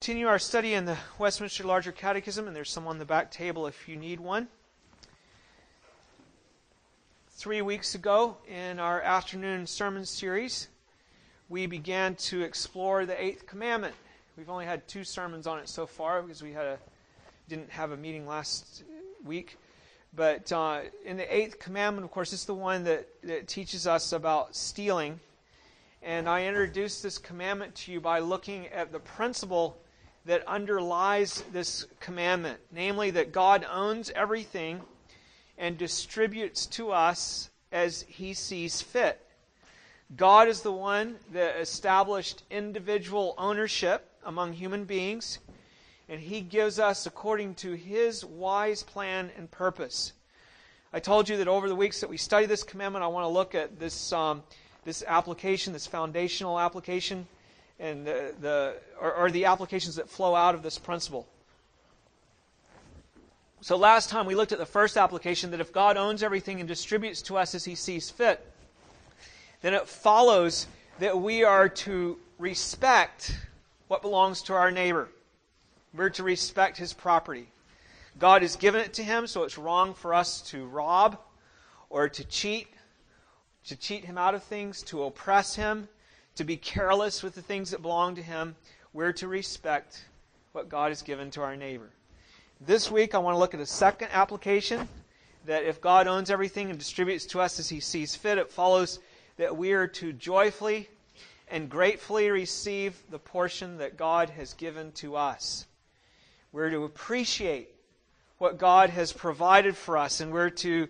Continue our study in the Westminster Larger Catechism, and there's some on the back table if you need one. 3 weeks ago, in our afternoon sermon series, we began to explore the Eighth Commandment. We've only had 2 sermons on it so far because we didn't have a meeting last week. But in the Eighth Commandment, of course, it's the one that teaches us about stealing. And I introduced this commandment to you by looking at the principle that underlies this commandment, namely that God owns everything and distributes to us as He sees fit. God is the one that established individual ownership among human beings, and He gives us according to His wise plan and purpose. I told you that over the weeks that we study this commandment, I want to look at this application, this foundational application, and the applications that flow out of this principle. So last time we looked at the first application, that if God owns everything and distributes to us as He sees fit, then it follows that we are to respect what belongs to our neighbor. We're to respect his property. God has given it to him, so it's wrong for us to rob or to cheat him out of things, to oppress him, to be careless with the things that belong to him. We're to respect what God has given to our neighbor. This week I want to look at a second application, that if God owns everything and distributes to us as He sees fit, it follows that we are to joyfully and gratefully receive the portion that God has given to us. We're to appreciate what God has provided for us, and we're to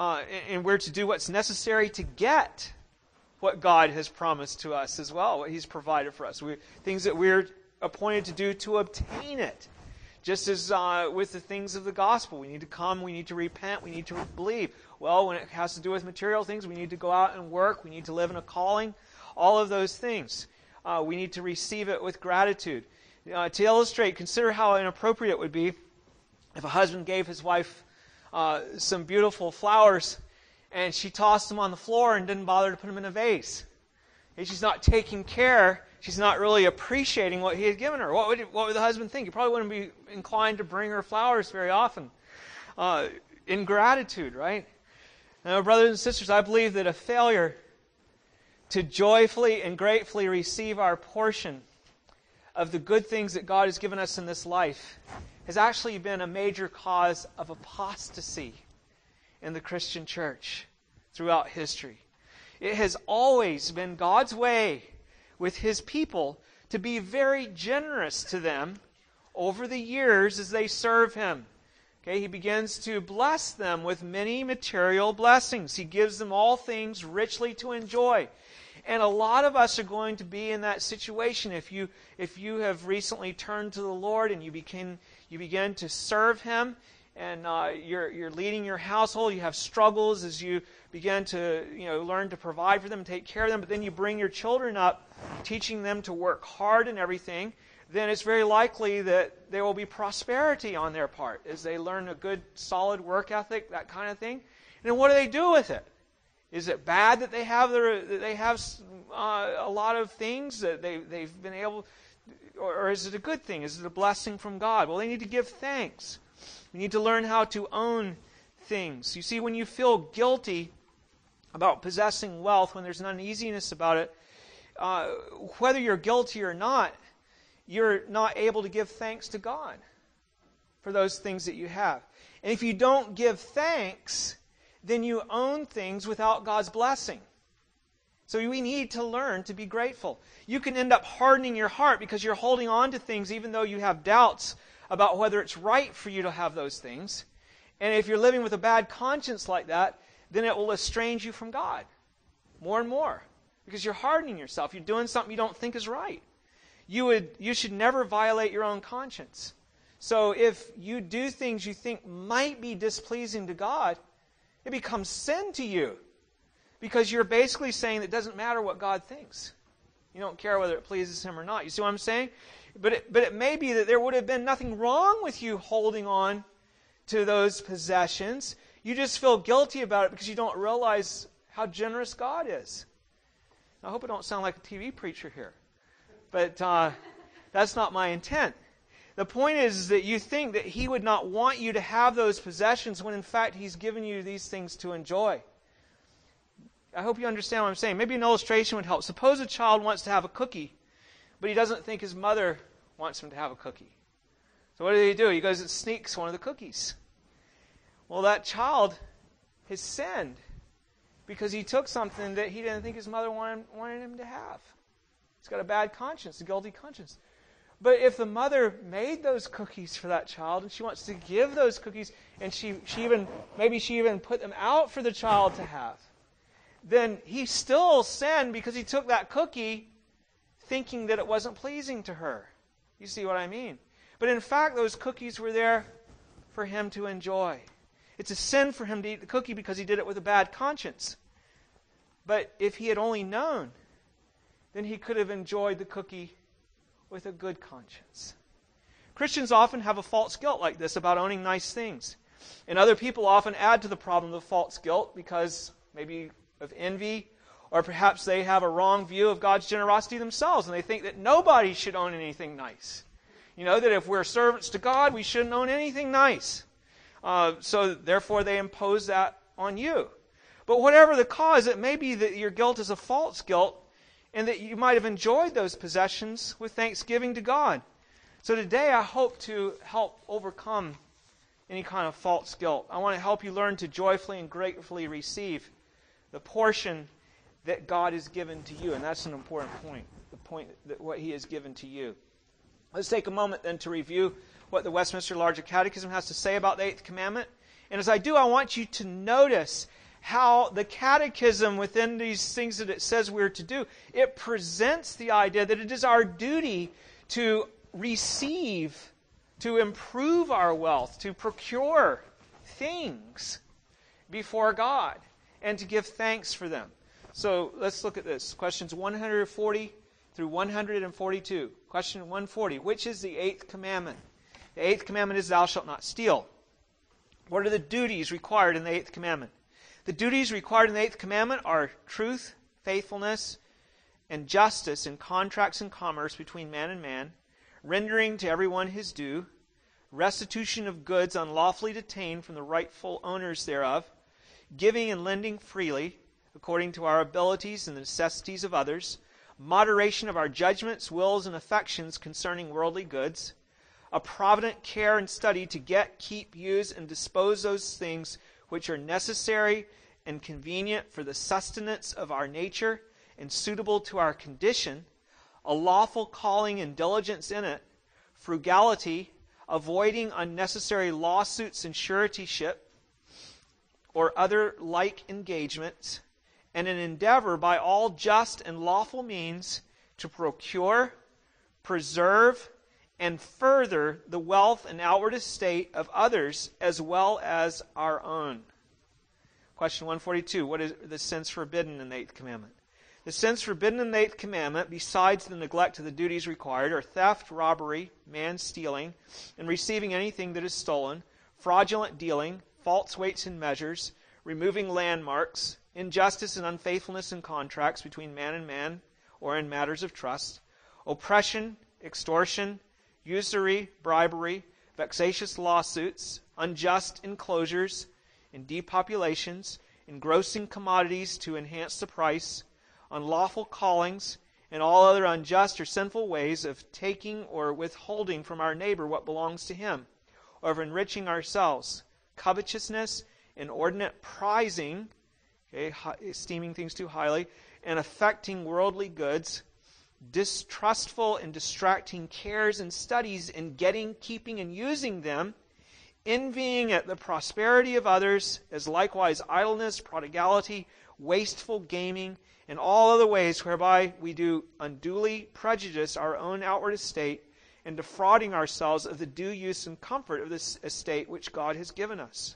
do what's necessary to get what God has promised to us as well, what He's provided for us. Things that we're appointed to do to obtain it. Just as with the things of the gospel, we need to come, we need to repent, we need to believe. Well, when it has to do with material things, we need to go out and work, we need to live in a calling. All of those things, we need to receive it with gratitude. To illustrate, consider how inappropriate it would be if a husband gave his wife some beautiful flowers and she tossed them on the floor and didn't bother to put them in a vase. If she's not taking care, she's not really appreciating what he had given her. What would the husband think? He probably wouldn't be inclined to bring her flowers very often. In gratitude, right? Now, brothers and sisters, I believe that a failure to joyfully and gratefully receive our portion of the good things that God has given us in this life has actually been a major cause of apostasy in the Christian church throughout history. It has always been God's way with His people to be very generous to them over the years as they serve Him. Okay, He begins to bless them with many material blessings. He gives them all things richly to enjoy. And a lot of us are going to be in that situation if you have recently turned to the Lord and you begin to serve Him, and you're leading your household. You have struggles as you begin to learn to provide for them, take care of them. But then you bring your children up, teaching them to work hard and everything. Then it's very likely that there will be prosperity on their part as they learn a good, solid work ethic, that kind of thing. And then what do they do with it? Is it bad that they have a lot of things that they've been able, or is it a good thing? Is it a blessing from God? Well, they need to give thanks. We need to learn how to own things. You see, when you feel guilty about possessing wealth, when there's an uneasiness about it, whether you're guilty or not, you're not able to give thanks to God for those things that you have. And if you don't give thanks, then you own things without God's blessing. So we need to learn to be grateful. You can end up hardening your heart because you're holding on to things even though you have doubts about whether it's right for you to have those things. And if you're living with a bad conscience like that, then it will estrange you from God more and more because you're hardening yourself. You're doing something you don't think is right. You should never violate your own conscience. So if you do things you think might be displeasing to God, it becomes sin to you because you're basically saying that it doesn't matter what God thinks. You don't care whether it pleases Him or not. You see what I'm saying? But it may be that there would have been nothing wrong with you holding on to those possessions. You just feel guilty about it because you don't realize how generous God is. I hope I don't sound like a TV preacher here. But That's not my intent. The point is that you think that He would not want you to have those possessions when in fact He's given you these things to enjoy. I hope you understand what I'm saying. Maybe an illustration would help. Suppose a child wants to have a cookie, but he doesn't think his mother wants him to have a cookie. So what do? He goes and sneaks one of the cookies. Well, that child has sinned because he took something that he didn't think his mother wanted him to have. He's got a bad conscience, a guilty conscience. But if the mother made those cookies for that child and she wants to give those cookies and she even put them out for the child to have, then he still sinned because he took that cookie thinking that it wasn't pleasing to her. You see what I mean? But in fact, those cookies were there for him to enjoy. It's a sin for him to eat the cookie because he did it with a bad conscience. But if he had only known, then he could have enjoyed the cookie with a good conscience. Christians often have a false guilt like this about owning nice things. And other people often add to the problem of false guilt because maybe of envy, or perhaps they have a wrong view of God's generosity themselves, and they think that nobody should own anything nice. You know, that if we're servants to God, we shouldn't own anything nice. So therefore they impose that on you. But whatever the cause, it may be that your guilt is a false guilt, and that you might have enjoyed those possessions with thanksgiving to God. So today I hope to help overcome any kind of false guilt. I want to help you learn to joyfully and gratefully receive the portion that God has given to you. And that's an important point, the point that what He has given to you. Let's take a moment then to review what the Westminster Larger Catechism has to say about the Eighth Commandment. And as I do, I want you to notice how the Catechism, within these things that it says we're to do, it presents the idea that it is our duty to receive, to improve our wealth, to procure things before God, and to give thanks for them. So let's look at this. Questions 140 through 142. Question 140. Which is the eighth commandment? The eighth commandment is thou shalt not steal. What are the duties required in the eighth commandment? The duties required in the eighth commandment are truth, faithfulness, and justice in contracts and commerce between man and man, rendering to everyone his due, restitution of goods unlawfully detained from the rightful owners thereof, giving and lending freely, according to our abilities and the necessities of others, moderation of our judgments, wills, and affections concerning worldly goods, a provident care and study to get, keep, use, and dispose those things which are necessary and convenient for the sustenance of our nature and suitable to our condition, a lawful calling and diligence in it, frugality, avoiding unnecessary lawsuits and suretyship, or other like engagements, and an endeavor by all just and lawful means to procure, preserve, and further the wealth and outward estate of others as well as our own. Question 142. What is the sins forbidden in the eighth commandment? The sins forbidden in the eighth commandment, besides the neglect of the duties required, are theft, robbery, man stealing, and receiving anything that is stolen, fraudulent dealing, false weights and measures, removing landmarks, injustice and unfaithfulness in contracts between man and man or in matters of trust, oppression, extortion, usury, bribery, vexatious lawsuits, unjust enclosures and depopulations, engrossing commodities to enhance the price, unlawful callings, and all other unjust or sinful ways of taking or withholding from our neighbor what belongs to him, or of enriching ourselves, covetousness, inordinate prizing, esteeming things too highly, and affecting worldly goods, distrustful and distracting cares and studies in getting, keeping, and using them, envying at the prosperity of others, as likewise idleness, prodigality, wasteful gaming, and all other ways whereby we do unduly prejudice our own outward estate, and defrauding ourselves of the due use and comfort of this estate which God has given us.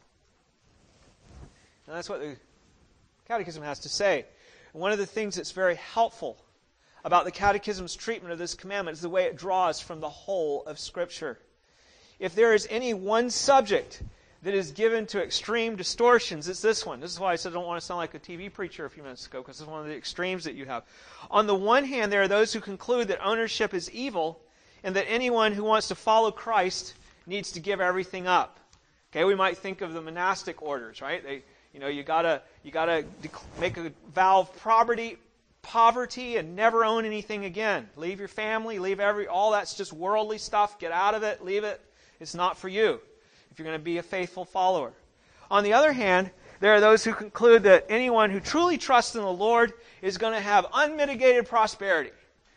Now that's what the Catechism has to say. And one of the things that's very helpful about the Catechism's treatment of this commandment is the way it draws from the whole of Scripture. If there is any one subject that is given to extreme distortions, it's this one. This is why I said I don't want to sound like a TV preacher a few minutes ago, because it's one of the extremes that you have. On the one hand, there are those who conclude that ownership is evil and that anyone who wants to follow Christ needs to give everything up. Okay, we might think of the monastic orders, right? You gotta make a vow of poverty and never own anything again. Leave your family, leave all that's just worldly stuff. Get out of it, leave it. It's not for you if you're going to be a faithful follower. On the other hand, there are those who conclude that anyone who truly trusts in the Lord is going to have unmitigated prosperity.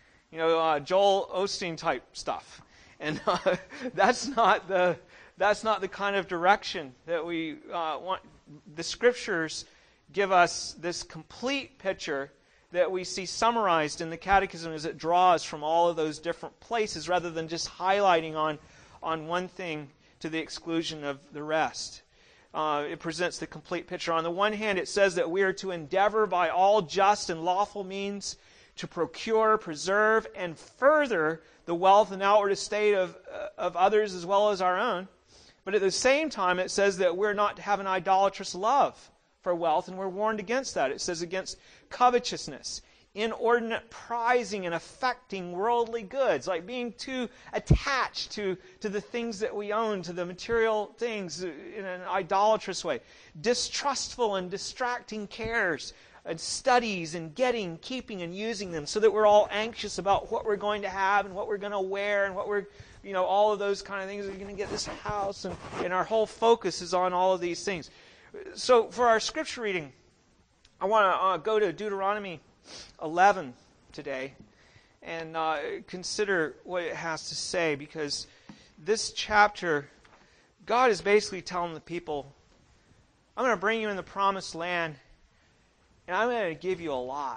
Joel Osteen type stuff. And that's not the kind of direction that we want. The Scriptures give us this complete picture that we see summarized in the Catechism as it draws from all of those different places rather than just highlighting on one thing to the exclusion of the rest. It presents the complete picture. On the one hand, it says that we are to endeavor by all just and lawful means to procure, preserve, and further the wealth and outward estate of others as well as our own. But at the same time, it says that we're not to have an idolatrous love for wealth, and we're warned against that. It says against covetousness, inordinate prizing and affecting worldly goods, like being too attached to the things that we own, to the material things in an idolatrous way, distrustful and distracting cares and studies and getting, keeping, and using them, so that we're all anxious about what we're going to have and what we're going to wear and what we're, all of those kind of things. We're going to get this house, and our whole focus is on all of these things. So for our scripture reading, I want to go to Deuteronomy 11 today and consider what it has to say, because this chapter, God is basically telling the people, I'm going to bring you in the promised land, and I'm going to give you a lot.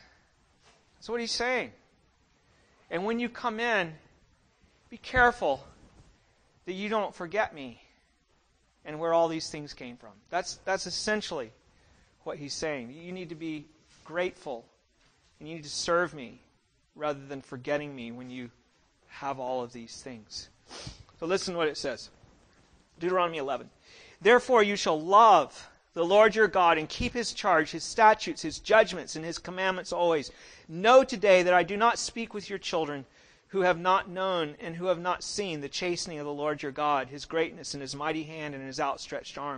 That's what he's saying. And when you come in, be careful that you don't forget me and where all these things came from. That's essentially what he's saying. You need to be grateful, and you need to serve me rather than forgetting me when you have all of these things. So listen to what it says. Deuteronomy 11. Therefore you shall love the Lord your God and keep his charge, his statutes, his judgments, and his commandments always. Know today that I do not speak with your children who have not known and who have not seen the chastening of the Lord your God, his greatness and his mighty hand and his outstretched arm,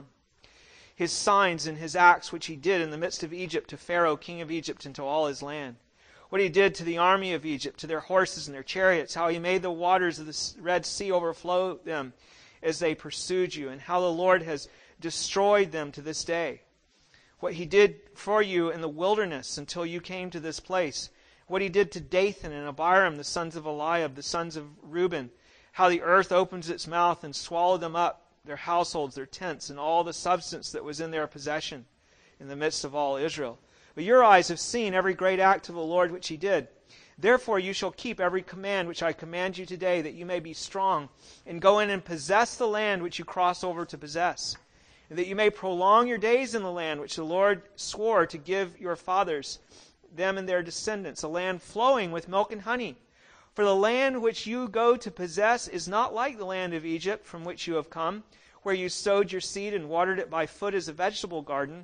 his signs and his acts which he did in the midst of Egypt to Pharaoh, king of Egypt, and to all his land. What he did to the army of Egypt, to their horses and their chariots, how he made the waters of the Red Sea overflow them as they pursued you, and how the Lord has destroyed them to this day. What he did for you in the wilderness until you came to this place. What he did to Dathan and Abiram, the sons of Eliab, the sons of Reuben. How the earth opens its mouth and swallowed them up, their households, their tents, and all the substance that was in their possession in the midst of all Israel. But your eyes have seen every great act of the Lord which he did. Therefore you shall keep every command which I command you today, that you may be strong, and go in and possess the land which you cross over to possess, and that you may prolong your days in the land which the Lord swore to give your fathers, them and their descendants, a land flowing with milk and honey. For the land which you go to possess is not like the land of Egypt from which you have come, where you sowed your seed and watered it by foot as a vegetable garden.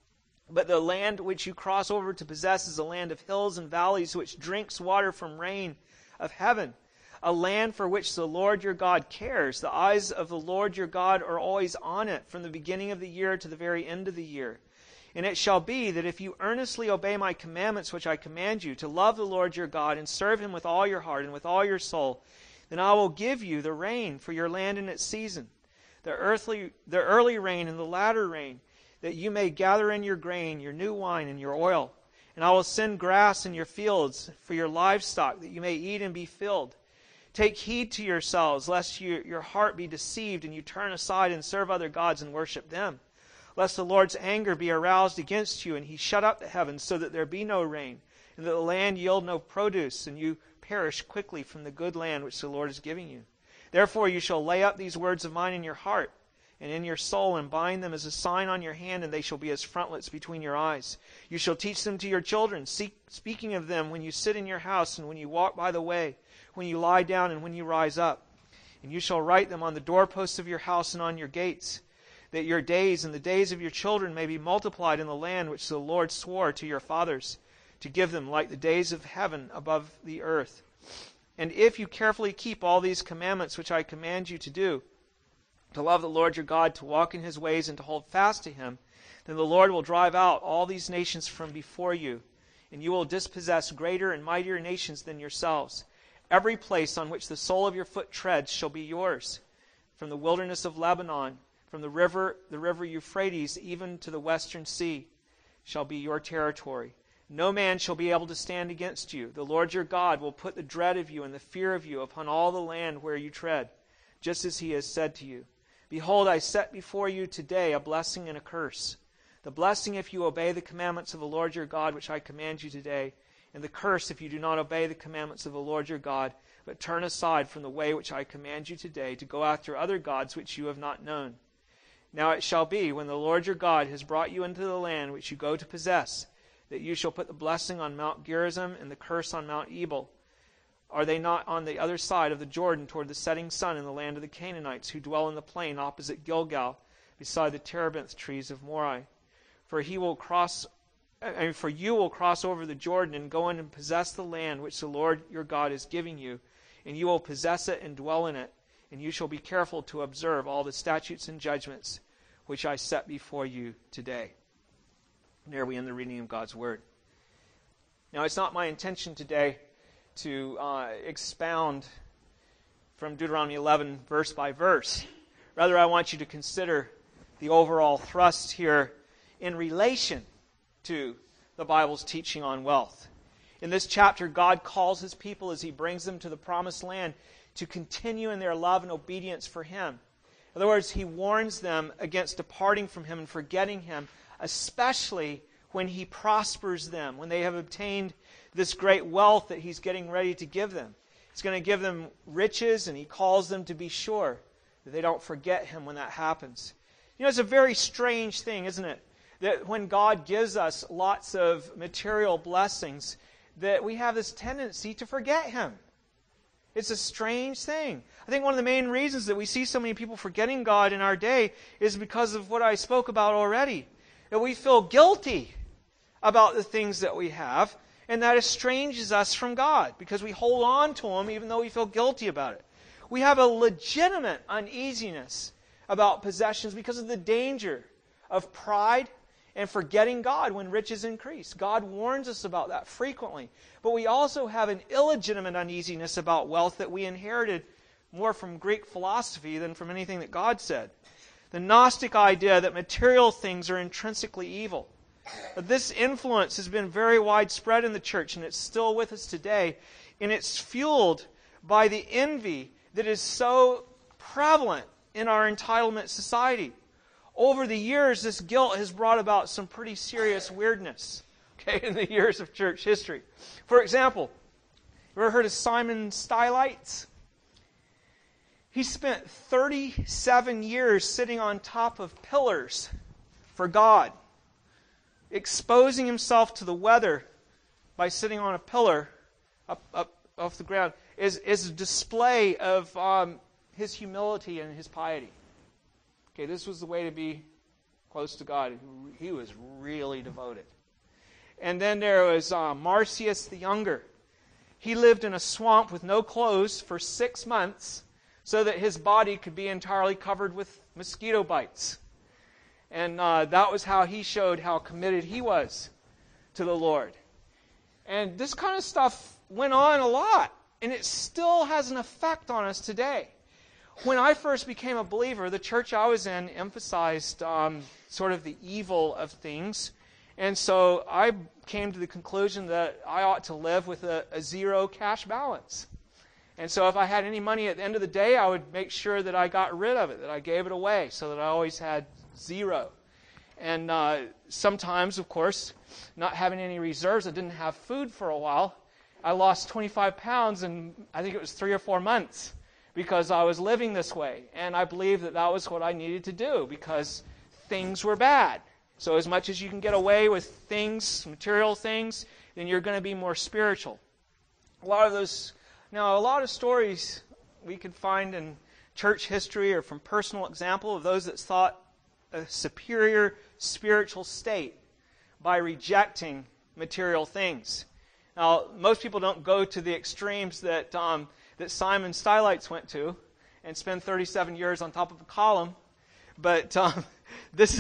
But the land which you cross over to possess is a land of hills and valleys, which drinks water from rain of heaven, a land for which the Lord your God cares. The eyes of the Lord your God are always on it, from the beginning of the year to the very end of the year. And it shall be that if you earnestly obey my commandments which I command you, to love the Lord your God and serve him with all your heart and with all your soul, then I will give you the rain for your land in its season, the early rain and the latter rain, that you may gather in your grain, your new wine, and your oil. And I will send grass in your fields for your livestock, that you may eat and be filled. Take heed to yourselves, lest your heart be deceived, and you turn aside and serve other gods and worship them. Lest the Lord's anger be aroused against you, and he shut up the heavens, so that there be no rain, and that the land yield no produce, and you perish quickly from the good land which the Lord is giving you. Therefore you shall lay up these words of mine in your heart, and in your soul, and bind them as a sign on your hand, and they shall be as frontlets between your eyes. You shall teach them to your children, speaking of them when you sit in your house, and when you walk by the way, when you lie down, and when you rise up. And you shall write them on the doorposts of your house and on your gates, that your days and the days of your children may be multiplied in the land which the Lord swore to your fathers, to give them like the days of heaven above the earth. And if you carefully keep all these commandments which I command you to do, to love the Lord your God, to walk in his ways, and to hold fast to him, then the Lord will drive out all these nations from before you, and you will dispossess greater and mightier nations than yourselves. Every place on which the sole of your foot treads shall be yours, from the wilderness of Lebanon, from the river Euphrates, even to the western sea, shall be your territory. No man shall be able to stand against you. The Lord your God will put the dread of you and the fear of you upon all the land where you tread, just as he has said to you. Behold, I set before you today a blessing and a curse. The blessing if you obey the commandments of the Lord your God, which I command you today, and the curse if you do not obey the commandments of the Lord your God, but turn aside from the way which I command you today, to go after other gods which you have not known. Now it shall be, when the Lord your God has brought you into the land which you go to possess, that you shall put the blessing on Mount Gerizim and the curse on Mount Ebal. Are they not on the other side of the Jordan toward the setting sun in the land of the Canaanites, who dwell in the plain opposite Gilgal, beside the terebinth trees of Moreh? For you will cross over the Jordan and go in and possess the land which the Lord your God is giving you, and you will possess it and dwell in it, and you shall be careful to observe all the statutes and judgments which I set before you today. And there we end the reading of God's Word. Now, it's not my intention today to expound from Deuteronomy 11 verse by verse. Rather, I want you to consider the overall thrust here in relation to the Bible's teaching on wealth. In this chapter, God calls his people as he brings them to the promised land to continue in their love and obedience for him. In other words, he warns them against departing from him and forgetting him, especially when he prospers them, when they have obtained this great wealth that he's getting ready to give them. He's going to give them riches, and he calls them to be sure that they don't forget him when that happens. You know, it's a very strange thing, isn't it? That when God gives us lots of material blessings, that we have this tendency to forget him. It's a strange thing. I think one of the main reasons that we see so many people forgetting God in our day is because of what I spoke about already. That we feel guilty about the things that we have, and that estranges us from God because we hold on to him even though we feel guilty about it. We have a legitimate uneasiness about possessions because of the danger of pride and forgetting God when riches increase. God warns us about that frequently. But we also have an illegitimate uneasiness about wealth that we inherited more from Greek philosophy than from anything that God said. The Gnostic idea that material things are intrinsically evil. But this influence has been very widespread in the church, and it's still with us today. And it's fueled by the envy that is so prevalent in our entitlement society. Over the years, this guilt has brought about some pretty serious weirdness, in the years of church history. For example, you ever heard of Simon Stylites? He spent 37 years sitting on top of pillars for God, exposing himself to the weather by sitting on a pillar up off the ground is a display of his humility and his piety. Okay, this was the way to be close to God. He was really devoted. And then there was Marcius the Younger. He lived in a swamp with no clothes for 6 months so that his body could be entirely covered with mosquito bites. And that was how he showed how committed he was to the Lord. And this kind of stuff went on a lot, and it still has an effect on us today. When I first became a believer, the church I was in emphasized sort of the evil of things. And so I came to the conclusion that I ought to live with a zero cash balance. And so if I had any money at the end of the day, I would make sure that I got rid of it, that I gave it away, so that I always had zero. And sometimes, of course, not having any reserves, I didn't have food for a while. I lost 25 pounds in, I think it was 3 or 4 months, because I was living this way. And I believed that that was what I needed to do because things were bad. So as much as you can get away with things, material things, then you're going to be more spiritual. A lot of stories we could find in church history or from personal example of those that sought a superior spiritual state by rejecting material things. Now, most people don't go to the extremes that Simon Stylites went to and spend 37 years on top of a column, but this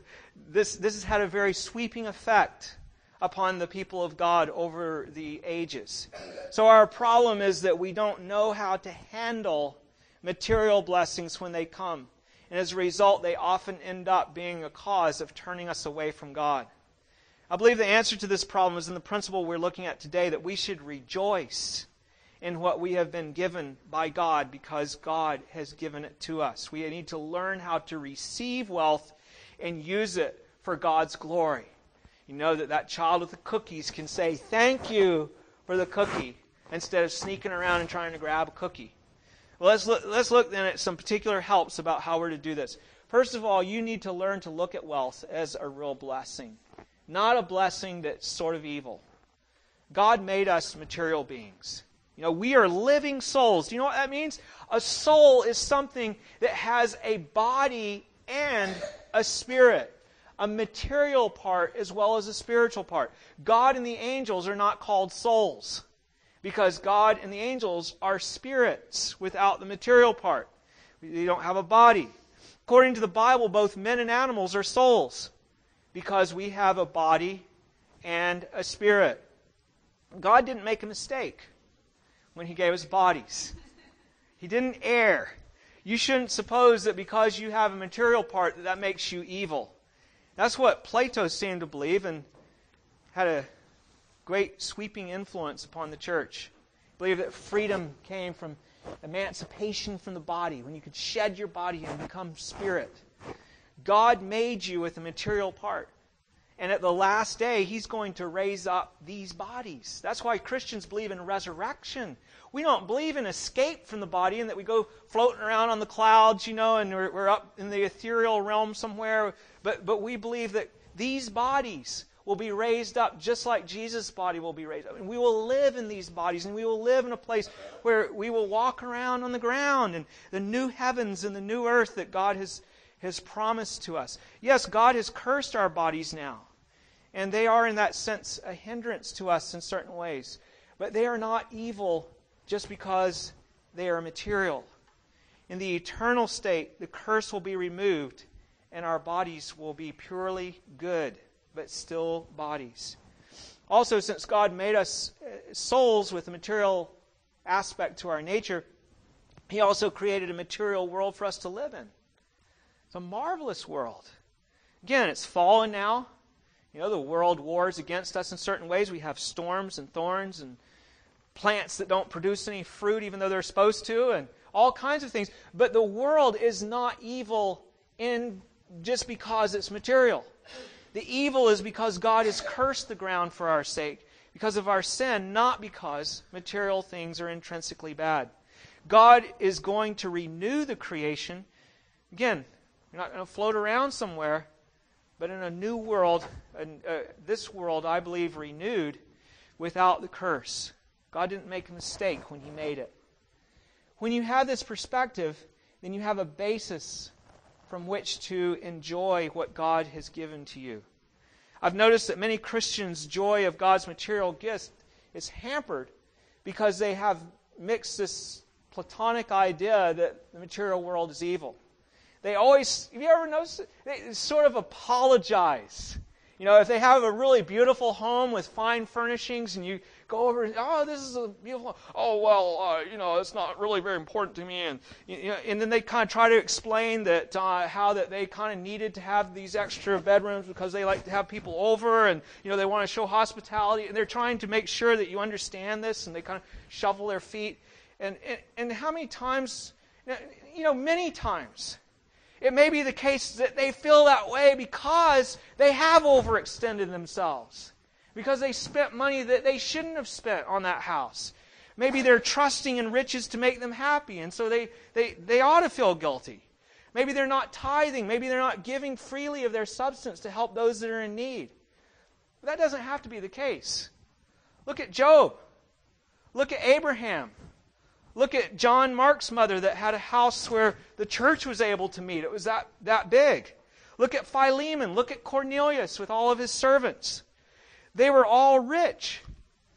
has had a very sweeping effect upon the people of God over the ages. So our problem is that we don't know how to handle material blessings when they come. And as a result, they often end up being a cause of turning us away from God. I believe the answer to this problem is in the principle we're looking at today, that we should rejoice in what we have been given by God because God has given it to us. We need to learn how to receive wealth and use it for God's glory. You know that child with the cookies can say, "Thank you for the cookie," instead of sneaking around and trying to grab a cookie. Well, let's look then at some particular helps about how we're to do this. First of all, you need to learn to look at wealth as a real blessing, not a blessing that's sort of evil. God made us material beings. You know, we are living souls. Do you know what that means? A soul is something that has a body and a spirit, a material part as well as a spiritual part. God and the angels are not called souls because God and the angels are spirits without the material part. They don't have a body. According to the Bible, both men and animals are souls because we have a body and a spirit. God didn't make a mistake when He gave us bodies. He didn't err. You shouldn't suppose that because you have a material part that makes you evil. That's what Plato seemed to believe and had a great sweeping influence upon the church. He believed that freedom came from emancipation from the body, when you could shed your body and become spirit. God made you with a material part. And at the last day, He's going to raise up these bodies. That's why Christians believe in resurrection. We don't believe in escape from the body and that we go floating around on the clouds, you know, and we're up in the ethereal realm somewhere. But we believe that these bodies will be raised up just like Jesus' body will be raised up. And we will live in these bodies, and we will live in a place where we will walk around on the ground and the new heavens and the new earth that God has promised to us. Yes, God has cursed our bodies now. And they are, in that sense, a hindrance to us in certain ways. But they are not evil just because they are material. In the eternal state, the curse will be removed, and our bodies will be purely good, but still bodies. Also, since God made us souls with a material aspect to our nature, He also created a material world for us to live in. It's a marvelous world. Again, it's fallen now. You know, the world wars against us in certain ways. We have storms and thorns and plants that don't produce any fruit even though they're supposed to, and all kinds of things. But the world is not evil just because it's material. The evil is because God has cursed the ground for our sake, because of our sin, not because material things are intrinsically bad. God is going to renew the creation. Again, you're not going to float around somewhere, but in a new world, this world, I believe, renewed without the curse. God didn't make a mistake when He made it. When you have this perspective, then you have a basis from which to enjoy what God has given to you. I've noticed that many Christians' joy of God's material gifts is hampered because they have mixed this Platonic idea that the material world is evil. They always, have you ever noticed it? They sort of apologize. You know, if they have a really beautiful home with fine furnishings and you go over and, oh, this is a beautiful, oh, well, it's not really very important to me. And then they kind of try to explain that how that they kind of needed to have these extra bedrooms because they like to have people over and, they want to show hospitality. And they're trying to make sure that you understand this, and they kind of shuffle their feet. And how many times, many times, it may be the case that they feel that way because they have overextended themselves. Because they spent money that they shouldn't have spent on that house. Maybe they're trusting in riches to make them happy, and so they ought to feel guilty. Maybe they're not tithing. Maybe they're not giving freely of their substance to help those that are in need. But that doesn't have to be the case. Look at Job. Look at Abraham. Look at John Mark's mother that had a house where the church was able to meet. It was that big. Look at Philemon. Look at Cornelius with all of his servants. They were all rich.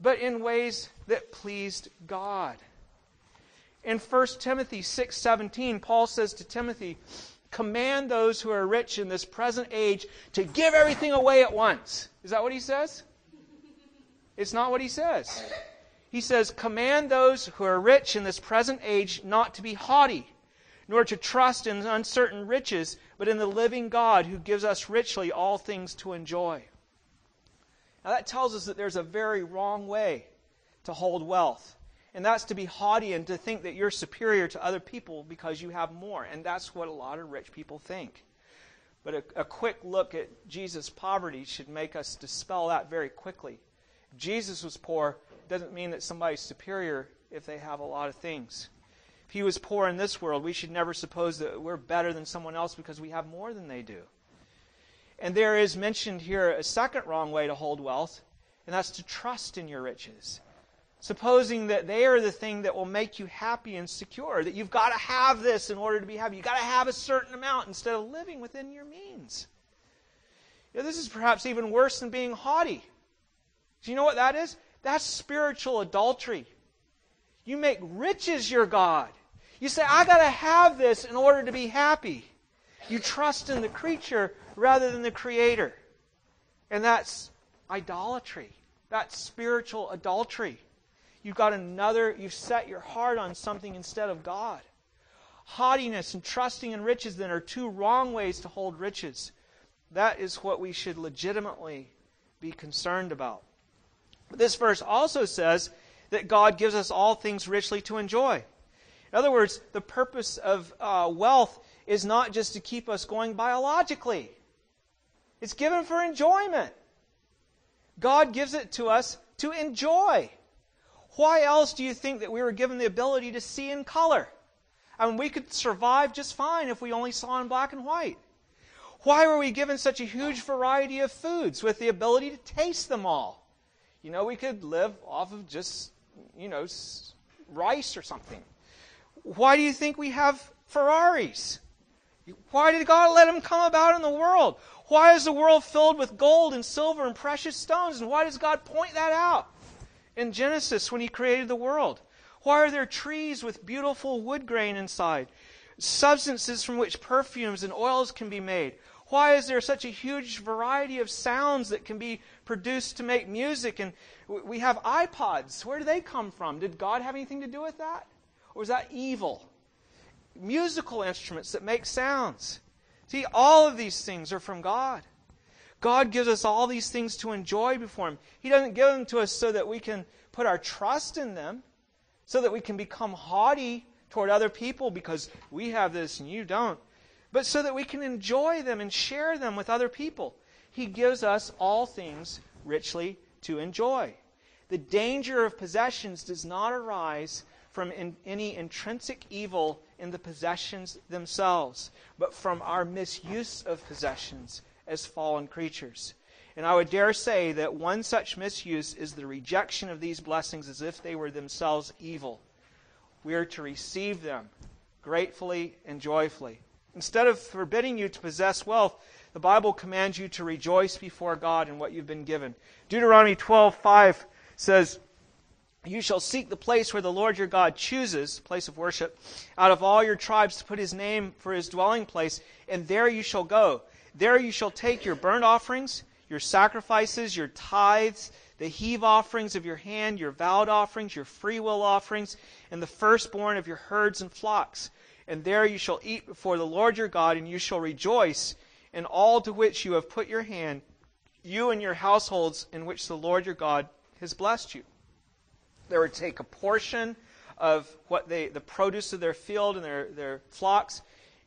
but in ways that pleased God. In 1 Timothy 6:17, Paul says to Timothy, command those who are rich in this present age to give everything away at once. Is that what he says? It's not what he says. He says, command those who are rich in this present age not to be haughty, nor to trust in uncertain riches, but in the living God who gives us richly all things to enjoy. Now that tells us that there's a very wrong way to hold wealth. And that's to be haughty and to think that you're superior to other people because you have more. And that's what a lot of rich people think. But a quick look at Jesus' poverty should make us dispel that very quickly. If Jesus was poor, it doesn't mean that somebody's superior if they have a lot of things. If he was poor in this world, we should never suppose that we're better than someone else because we have more than they do. And there is mentioned here a second wrong way to hold wealth, and that's to trust in your riches. Supposing that they are the thing that will make you happy and secure, that you've got to have this in order to be happy. You've got to have a certain amount instead of living within your means. This is perhaps even worse than being haughty. Do you know what that is? That's spiritual adultery. You make riches your God. You say, I got to have this in order to be happy. You trust in the creature rather than the Creator. And that's idolatry. That's spiritual adultery. You've set your heart on something instead of God. Haughtiness and trusting in riches then are two wrong ways to hold riches. That is what we should legitimately be concerned about. But this verse also says that God gives us all things richly to enjoy. In other words, the purpose of wealth is not just to keep us going biologically. It's given for enjoyment. God gives it to us to enjoy. Why else do you think that we were given the ability to see in color? I mean, we could survive just fine if we only saw in black and white. Why were we given such a huge variety of foods with the ability to taste them all? We could live off of just, rice or something. Why do you think we have Ferraris? Why did God let them come about in the world? Why is the world filled with gold and silver and precious stones? And why does God point that out in Genesis when He created the world? Why are there trees with beautiful wood grain inside? Substances from which perfumes and oils can be made. Why is there such a huge variety of sounds that can be produced to make music? And we have iPods. Where do they come from? Did God have anything to do with that? Or was that evil? Musical instruments that make sounds. See, all of these things are from God. God gives us all these things to enjoy before Him. He doesn't give them to us so that we can put our trust in them, so that we can become haughty toward other people because we have this and you don't, but so that we can enjoy them and share them with other people. He gives us all things richly to enjoy. The danger of possessions does not arise from any intrinsic evil in the possessions themselves, but from our misuse of possessions as fallen creatures. And I would dare say that one such misuse is the rejection of these blessings as if they were themselves evil. We are to receive them gratefully and joyfully. Instead of forbidding you to possess wealth, the Bible commands you to rejoice before God in what you've been given. Deuteronomy 12:5 says, you shall seek the place where the Lord your God chooses, place of worship, out of all your tribes to put His name for His dwelling place, and there you shall go. There you shall take your burnt offerings, your sacrifices, your tithes, the heave offerings of your hand, your vowed offerings, your freewill offerings, and the firstborn of your herds and flocks. And there you shall eat before the Lord your God, and you shall rejoice in all to which you have put your hand, you and your households in which the Lord your God has blessed you. They would take a portion of what the produce of their field and their flocks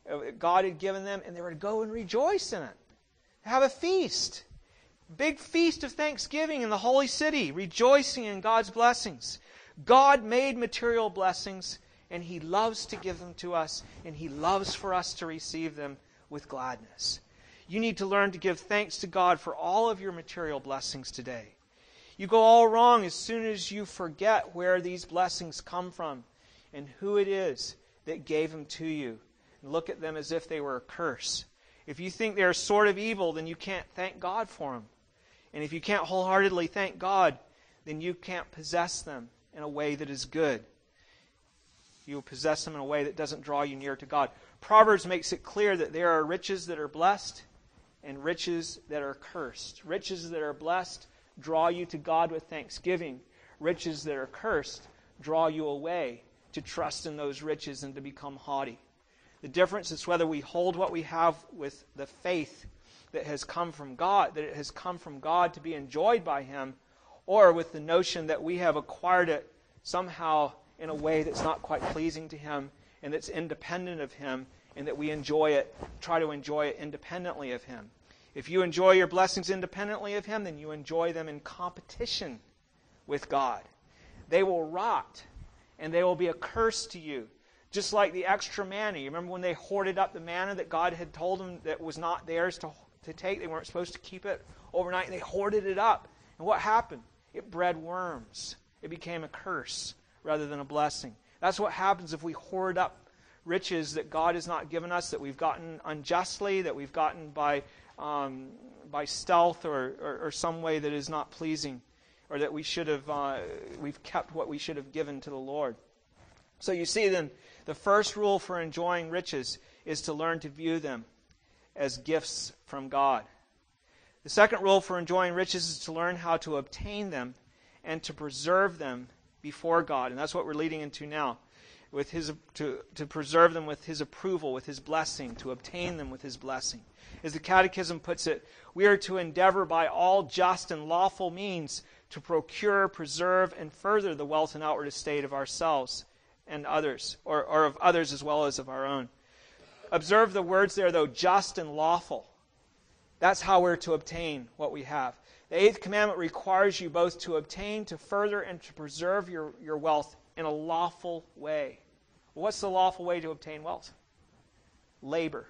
God had given them, and they were to go and rejoice in it. Have a feast. Big feast of thanksgiving in the holy city, rejoicing in God's blessings. God made material blessings, and He loves to give them to us, and He loves for us to receive them with gladness. You need to learn to give thanks to God for all of your material blessings today. You go all wrong as soon as you forget where these blessings come from and who it is that gave them to you. And look at them as if they were a curse. If you think they're sort of evil, then you can't thank God for them. And if you can't wholeheartedly thank God, then you can't possess them in a way that is good. You will possess them in a way that doesn't draw you near to God. Proverbs makes it clear that there are riches that are blessed and riches that are cursed. Riches that are blessed draw you to God with thanksgiving. Riches that are cursed draw you away to trust in those riches and to become haughty. The difference is whether we hold what we have with the faith that has come from God, that it has come from God to be enjoyed by Him, or with the notion that we have acquired it somehow in a way that's not quite pleasing to Him and that's independent of Him, and that we enjoy it, try to enjoy it independently of Him. If you enjoy your blessings independently of Him, then you enjoy them in competition with God. They will rot, and they will be a curse to you. Just like the extra manna. You remember when they hoarded up the manna that God had told them that was not theirs to take? They weren't supposed to keep it overnight, and they hoarded it up. And what happened? It bred worms. It became a curse rather than a blessing. That's what happens if we hoard up riches that God has not given us, that we've gotten unjustly, that we've gotten by stealth or some way that is not pleasing, or that we should have we've kept what we should have given to the Lord. So you see then, the first rule for enjoying riches is to learn to view them as gifts from God. The second rule for enjoying riches is to learn how to obtain them and to preserve them before God. And that's what we're leading into now, with to preserve them with His approval, with His blessing, to obtain them with His blessing. As the Catechism puts it, we are to endeavor by all just and lawful means to procure, preserve, and further the wealth and outward estate of ourselves and others, or of others as well as of our own. Observe the words there, though, just and lawful. That's how we're to obtain what we have. The eighth commandment requires you both to obtain, to further, and to preserve your wealth in a lawful way. Well, what's the lawful way to obtain wealth? Labor.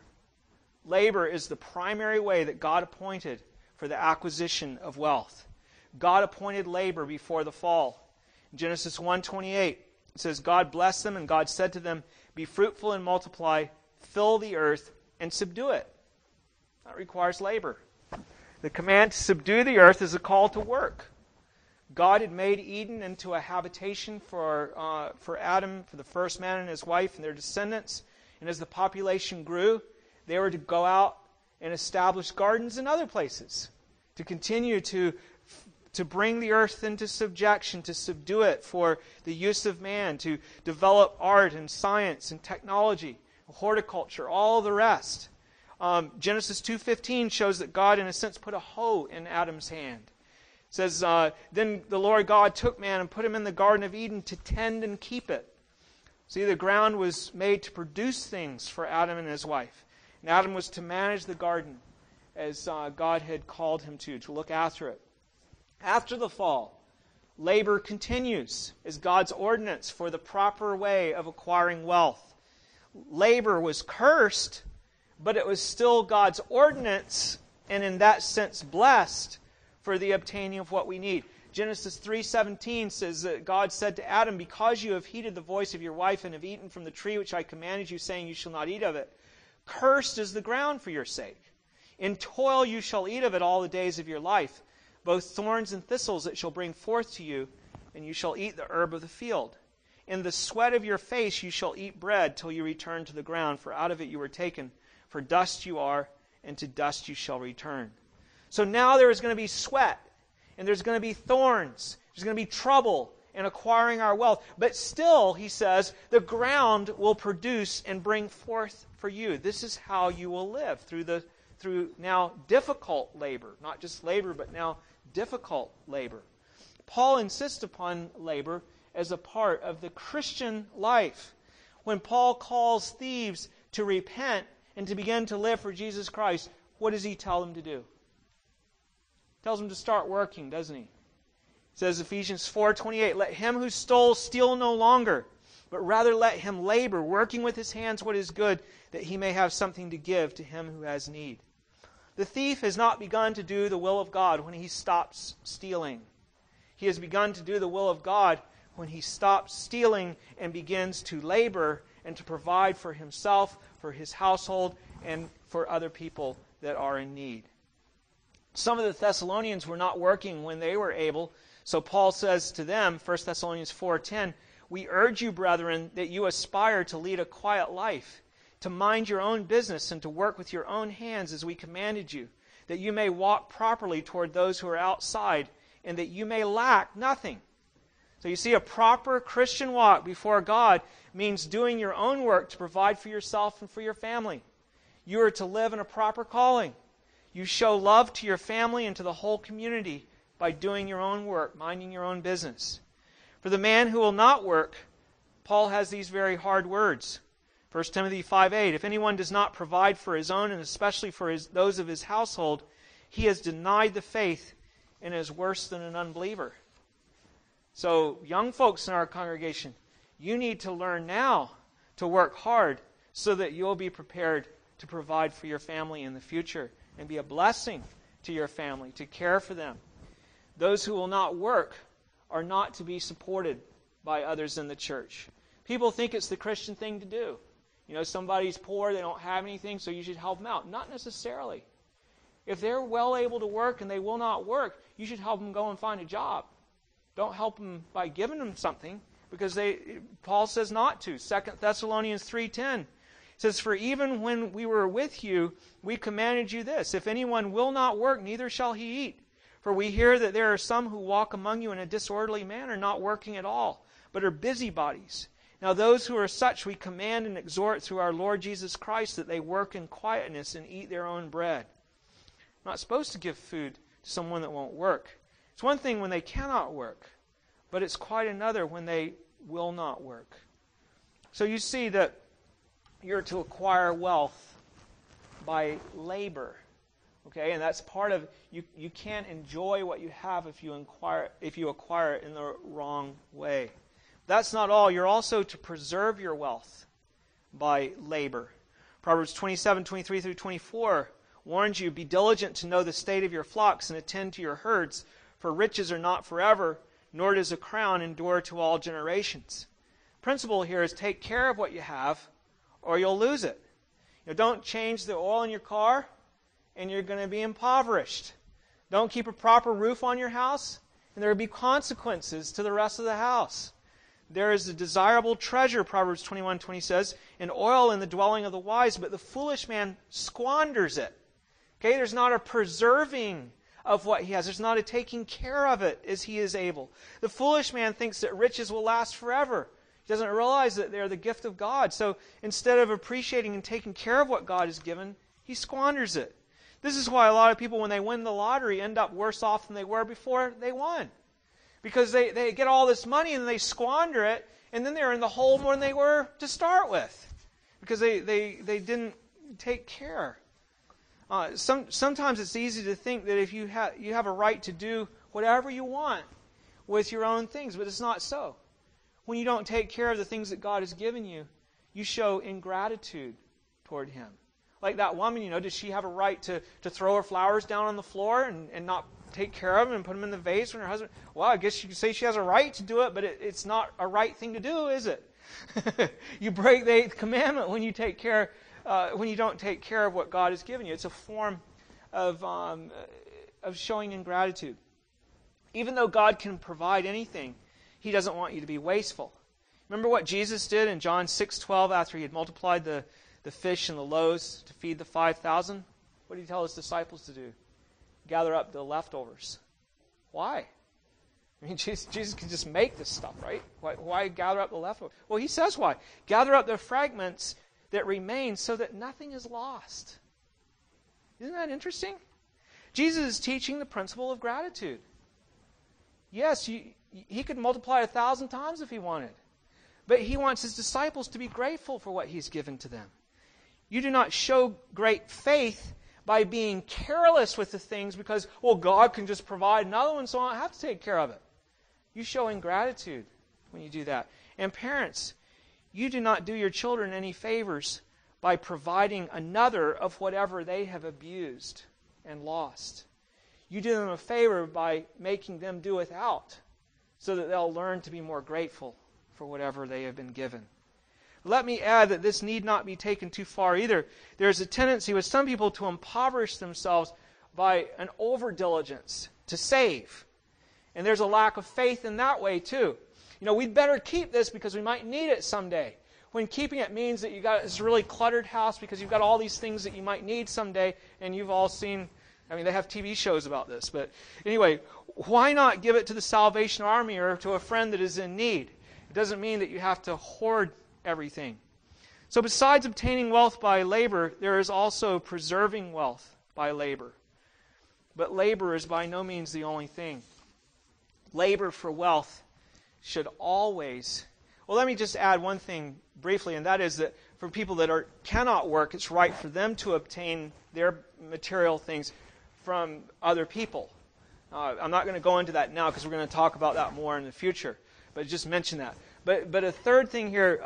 Labor is the primary way that God appointed for the acquisition of wealth. God appointed labor before the fall. In Genesis 1:28, it says, God blessed them, and God said to them, be fruitful and multiply, fill the earth, and subdue it. That requires labor. The command to subdue the earth is a call to work. God had made Eden into a habitation for Adam, for the first man and his wife and their descendants. And as the population grew, they were to go out and establish gardens in other places, to continue to bring the earth into subjection, to subdue it for the use of man, to develop art and science and technology, horticulture, all the rest. Genesis 2:15 shows that God, in a sense, put a hoe in Adam's hand. It says, then the Lord God took man and put him in the Garden of Eden to tend and keep it. See, the ground was made to produce things for Adam and his wife. And Adam was to manage the garden as God had called him to look after it. After the fall, labor continues as God's ordinance for the proper way of acquiring wealth. Labor was cursed, but it was still God's ordinance, and in that sense blessed, for the obtaining of what we need. Genesis 3:17 says that God said to Adam, because you have heeded the voice of your wife and have eaten from the tree which I commanded you, saying you shall not eat of it, cursed is the ground for your sake. In toil you shall eat of it all the days of your life. Both thorns and thistles it shall bring forth to you, and you shall eat the herb of the field. In the sweat of your face you shall eat bread till you return to the ground, for out of it you were taken. For dust you are, and to dust you shall return. So now there is going to be sweat, and there's going to be thorns. There's going to be trouble in acquiring our wealth. But still, he says, the ground will produce and bring forth for you. This is how you will live through now difficult labor. Not just labor, but now difficult labor. Paul insists upon labor as a part of the Christian life. When Paul calls thieves to repent and to begin to live for Jesus Christ, what does he tell them to do? He tells them to start working, doesn't he? It says, Ephesians 4:28, let him who stole steal no longer, but rather let him labor, working with his hands what is good, that he may have something to give to him who has need. The thief has not begun to do the will of God when he stops stealing. He has begun to do the will of God when he stops stealing and begins to labor and to provide for himself, for his household, and for other people that are in need. Some of the Thessalonians were not working when they were able, So Paul says to them, 1 Thessalonians 4:10, "We urge you, brethren, that you aspire to lead a quiet life, to mind your own business and to work with your own hands as we commanded you, that you may walk properly toward those who are outside, and that you may lack nothing." So you see, a proper Christian walk before God means doing your own work to provide for yourself and for your family. You are to live in a proper calling. You show love to your family and to the whole community by doing your own work, minding your own business. For the man who will not work, Paul has these very hard words. 1 Timothy 5:8, "If anyone does not provide for his own, and especially for those of his household, he has denied the faith and is worse than an unbeliever." So, young folks in our congregation, you need to learn now to work hard so that you'll be prepared to provide for your family in the future and be a blessing to your family, to care for them. Those who will not work are not to be supported by others in the church. People think it's the Christian thing to do. You know, somebody's poor, they don't have anything, so you should help them out. Not necessarily. If they're well able to work and they will not work, you should help them go and find a job. Don't help them by giving them something, because Paul says not to. 2 Thessalonians 3:10 says, "For even when we were with you, we commanded you this, if anyone will not work, neither shall he eat. For we hear that there are some who walk among you in a disorderly manner, not working at all, but are busybodies. Now those who are such we command and exhort through our Lord Jesus Christ that they work in quietness and eat their own bread." I'm not supposed to give food to someone that won't work. It's one thing when they cannot work, but it's quite another when they will not work. So you see that you're to acquire wealth by labor. Okay, and that's part of, you can't enjoy what you have if you acquire it in the wrong way. That's not all. You're also to preserve your wealth by labor. Proverbs 27:23 through 24 warns you, "Be diligent to know the state of your flocks and attend to your herds, for riches are not forever, nor does a crown endure to all generations." Principle here is take care of what you have, or you'll lose it. You know, don't change the oil in your car, and you're going to be impoverished. Don't keep a proper roof on your house, and there will be consequences to the rest of the house. There is a desirable treasure, Proverbs 21:20 says, "and oil in the dwelling of the wise, but the foolish man squanders it." Okay, there's not a preserving of what he has. There's not a taking care of it as he is able. The foolish man thinks that riches will last forever. He doesn't realize that they're the gift of God. So instead of appreciating and taking care of what God has given, he squanders it. This is why a lot of people, when they win the lottery, end up worse off than they were before they won. Because they get all this money and they squander it, and then they're in the hole more than they were to start with. Because they didn't take care. Sometimes it's easy to think that if you have a right to do whatever you want with your own things, but it's not so. When you don't take care of the things that God has given you, you show ingratitude toward Him. Like that woman, you know, does she have a right to throw her flowers down on the floor and not take care of them and put them in the vase when her husband... Well, I guess you could say she has a right to do it, but it's not a right thing to do, is it? You break the 8th commandment when you when you don't take care of what God has given you. It's a form of showing ingratitude. Even though God can provide anything, He doesn't want you to be wasteful. Remember what Jesus did in John 6:12 after He had multiplied the fish and the loaves to feed the 5,000? What did He tell His disciples to do? Gather up the leftovers. Why? I mean, Jesus can just make this stuff, right? Why gather up the leftovers? Well, He says why. Gather up the fragments that remain so that nothing is lost. Isn't that interesting? Jesus is teaching the principle of gratitude. Yes, He could multiply 1,000 times if He wanted. But He wants His disciples to be grateful for what He's given to them. You do not show great faith by being careless with the things because, well, God can just provide another one, so I don't have to take care of it. You show ingratitude when you do that. And parents, you do not do your children any favors by providing another of whatever they have abused and lost. You do them a favor by making them do without, so that they'll learn to be more grateful for whatever they have been given. Let me add that this need not be taken too far either. There's a tendency with some people to impoverish themselves by an overdiligence to save. And there's a lack of faith in that way too. We'd better keep this because we might need it someday. When keeping it means that you got this really cluttered house because you've got all these things that you might need someday, and you've all seen, they have TV shows about this. But anyway, why not give it to the Salvation Army or to a friend that is in need? It doesn't mean that you have to hoard everything. So besides obtaining wealth by labor, there is also preserving wealth by labor. But labor is by no means the only thing. Labor for wealth should always... Well, let me just add one thing briefly, and that is that for people that cannot work, it's right for them to obtain their material things from other people. I'm not going to go into that now because we're going to talk about that more in the future, but just mention that. But a third thing here,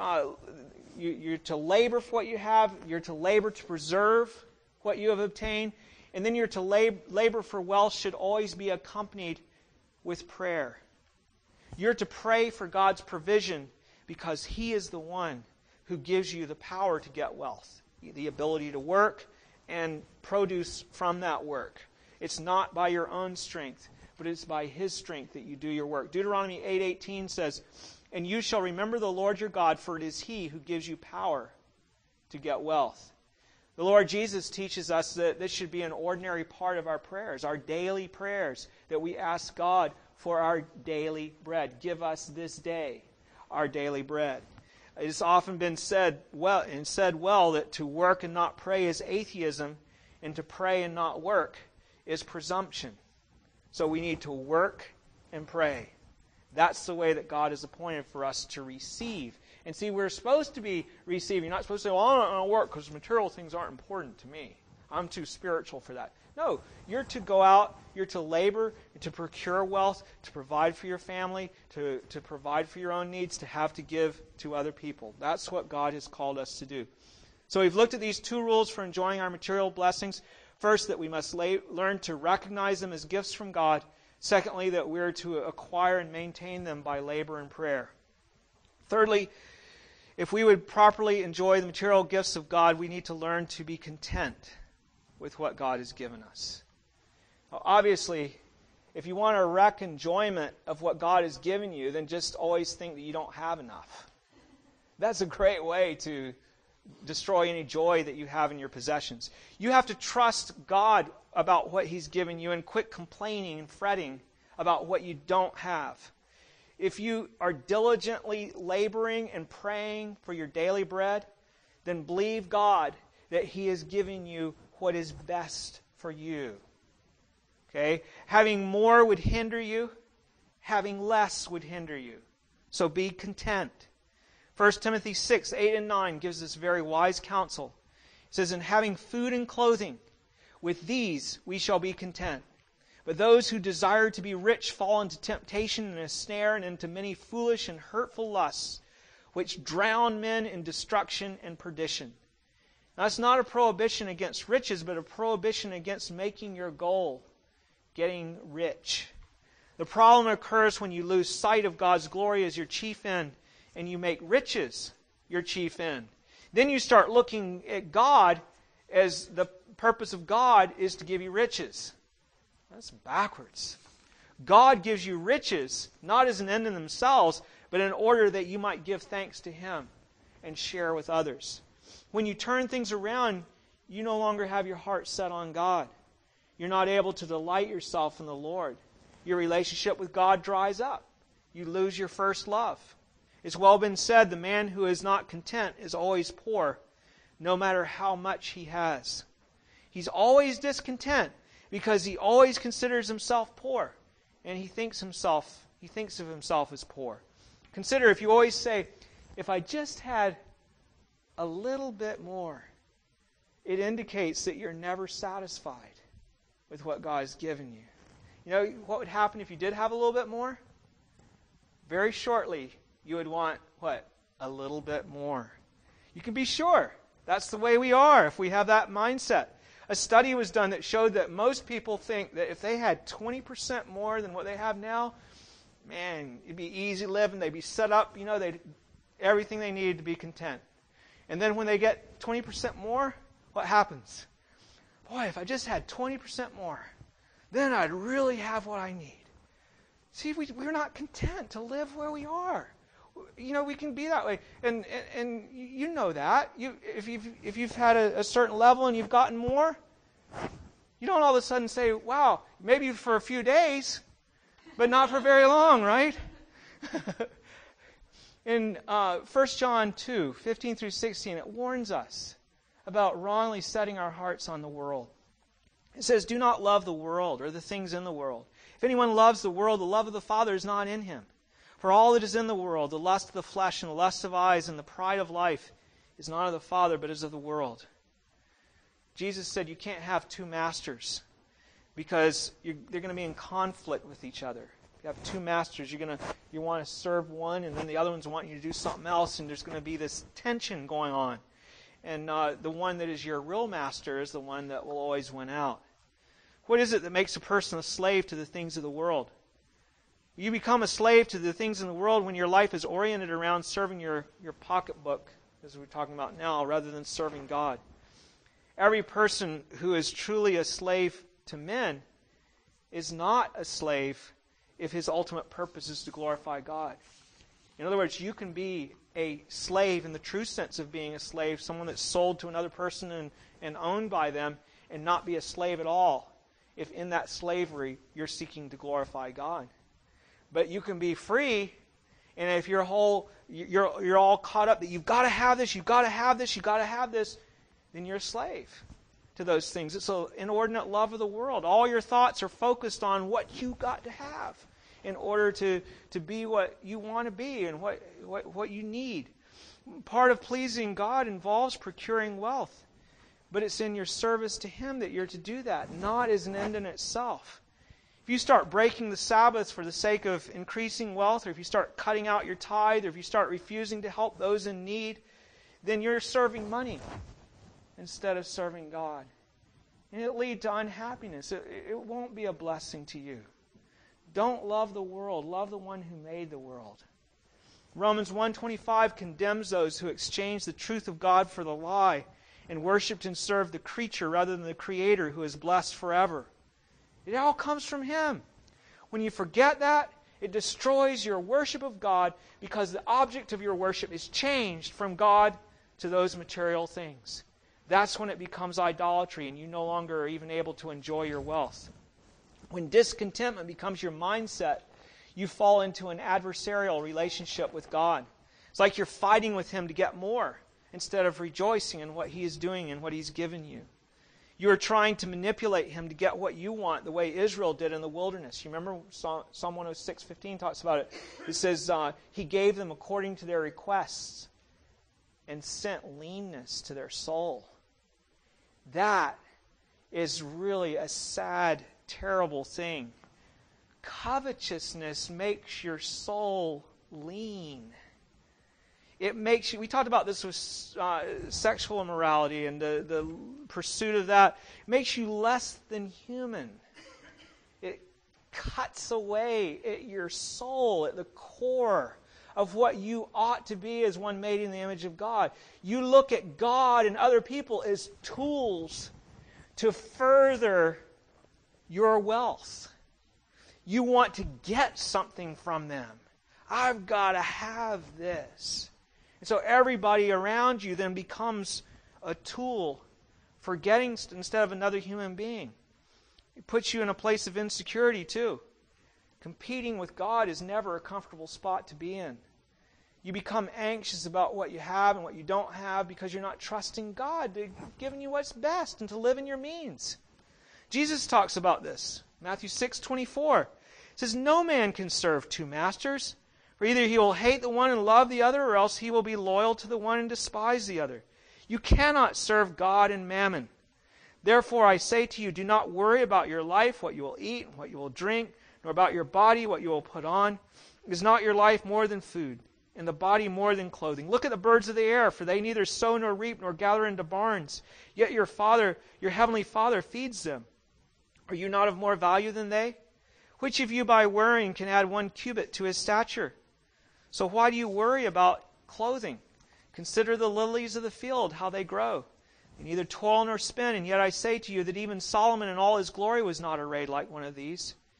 you're to labor for what you have, you're to labor to preserve what you have obtained, and then you're to labor for wealth should always be accompanied with prayer. You're to pray for God's provision because He is the one who gives you the power to get wealth, the ability to work and produce from that work. It's not by your own strength, but it's by His strength that you do your work. Deuteronomy 8:18 says, "And you shall remember the Lord your God, for it is He who gives you power to get wealth." The Lord Jesus teaches us that this should be an ordinary part of our prayers, our daily prayers, that we ask God for our daily bread. Give us this day our daily bread. It has often been said well that to work and not pray is atheism, and to pray and not work is presumption. So we need to work and pray. That's the way that God has appointed for us to receive. And see, we're supposed to be receiving. You're not supposed to say, well, I'm not going to work because material things aren't important to me. I'm too spiritual for that. No, you're to go out, you're to labor, to procure wealth, to provide for your family, to provide for your own needs, to have to give to other people. That's what God has called us to do. So we've looked at these two rules for enjoying our material blessings. First, that we must learn to recognize them as gifts from God. Secondly, that we're to acquire and maintain them by labor and prayer. Thirdly, if we would properly enjoy the material gifts of God, we need to learn to be content with what God has given us. Now, obviously, if you want to wreak enjoyment of what God has given you, then just always think that you don't have enough. That's a great way to destroy any joy that you have in your possessions. You have to trust God about what He's given you and quit complaining and fretting about what you don't have. If you are diligently laboring and praying for your daily bread, then believe God that He is giving you what is best for you. Okay? Having more would hinder you. Having less would hinder you. So be content. 1 Timothy 6:8-9 gives us very wise counsel. It says, "And having food and clothing, with these we shall be content. But those who desire to be rich fall into temptation and a snare and into many foolish and hurtful lusts, which drown men in destruction and perdition." Now, it's not a prohibition against riches, but a prohibition against making your goal getting rich. The problem occurs when you lose sight of God's glory as your chief end and you make riches your chief end. Then you start looking at God as the purpose of God is to give you riches. That's backwards. God gives you riches, not as an end in themselves, but in order that you might give thanks to Him and share with others. When you turn things around, you no longer have your heart set on God. You're not able to delight yourself in the Lord. Your relationship with God dries up. You lose your first love. It's well been said, the man who is not content is always poor, no matter how much he has. He's always discontent because he always considers himself poor, and he thinks of himself as poor. Consider, if you always say, if I just had a little bit more, it indicates that you're never satisfied with what God has given you. You know what would happen if you did have a little bit more? Very shortly, you would want, what? A little bit more. You can be sure. That's the way we are if we have that mindset. A study was done that showed that most people think that if they had 20% more than what they have now, man, it'd be easy living. They'd be set up, they'd everything they needed to be content. And then when they get 20% more, what happens? Boy, if I just had 20% more, then I'd really have what I need. See, we're not content to live where we are. We can be that way, and you know that. If you've had a certain level and you've gotten more, you don't all of a sudden say, "Wow, maybe for a few days, but not for very long," right? In 1 John 2, 15 through 16, it warns us about wrongly setting our hearts on the world. It says, "Do not love the world or the things in the world. If anyone loves the world, the love of the Father is not in him. For all that is in the world, the lust of the flesh and the lust of eyes and the pride of life, is not of the Father, but is of the world." Jesus said you can't have two masters because they're going to be in conflict with each other. If you have two masters, you want to serve one, and then the other one's wanting you to do something else, and there's going to be this tension going on. And the one that is your real master is the one that will always win out. What is it that makes a person a slave to the things of the world? You become a slave to the things in the world when your life is oriented around serving your pocketbook, as we're talking about now, rather than serving God. Every person who is truly a slave to men is not a slave if his ultimate purpose is to glorify God. In other words, you can be a slave in the true sense of being a slave, someone that's sold to another person and owned by them, and not be a slave at all if in that slavery you're seeking to glorify God. But you can be free, and if you're all caught up that you've got to have this, you've got to have this, you've got to have this, then you're a slave to those things. It's an inordinate love of the world. All your thoughts are focused on what you got to have in order to be what you want to be and what you need. Part of pleasing God involves procuring wealth, but it's in your service to Him that you're to do that, not as an end in itself. If you start breaking the Sabbaths for the sake of increasing wealth, or if you start cutting out your tithe, or if you start refusing to help those in need, then you're serving money instead of serving God. And it'll lead to unhappiness. It won't be a blessing to you. Don't love the world. Love the one who made the world. Romans 1:25 condemns those who exchange the truth of God for the lie and worshipped and served the creature rather than the Creator who is blessed forever. It all comes from Him. When you forget that, it destroys your worship of God because the object of your worship is changed from God to those material things. That's when it becomes idolatry and you no longer are even able to enjoy your wealth. When discontentment becomes your mindset, you fall into an adversarial relationship with God. It's like you're fighting with Him to get more instead of rejoicing in what He is doing and what He's given you. You are trying to manipulate Him to get what you want, the way Israel did in the wilderness. You remember Psalm 106:15 talks about it. It says, He gave them according to their requests and sent leanness to their soul. That is really a sad, terrible thing. Covetousness makes your soul lean. It makes you, we talked about this with sexual immorality and the pursuit of that. It makes you less than human. It cuts away at your soul, at the core of what you ought to be as one made in the image of God. You look at God and other people as tools to further your wealth. You want to get something from them. I've got to have this. And so everybody around you then becomes a tool for getting instead of another human being. It puts you in a place of insecurity too. Competing with God is never a comfortable spot to be in. You become anxious about what you have and what you don't have because you're not trusting God to give you what's best and to live in your means. Jesus talks about this. Matthew 6:24. It says, "No man can serve two masters. For either he will hate the one and love the other, or else he will be loyal to the one and despise the other. You cannot serve God and mammon. Therefore I say to you, do not worry about your life, what you will eat, what you will drink, nor about your body, what you will put on. Is not your life more than food, and the body more than clothing? Look at the birds of the air, for they neither sow nor reap nor gather into barns. Yet your Father, your heavenly Father, feeds them. Are you not of more value than they? Which of you by worrying can add 1 cubit to his stature? So why do you worry about clothing? Consider the lilies of the field, how they grow. They neither toil nor spin, and yet I say to you that even Solomon in all his glory was not arrayed like one of these.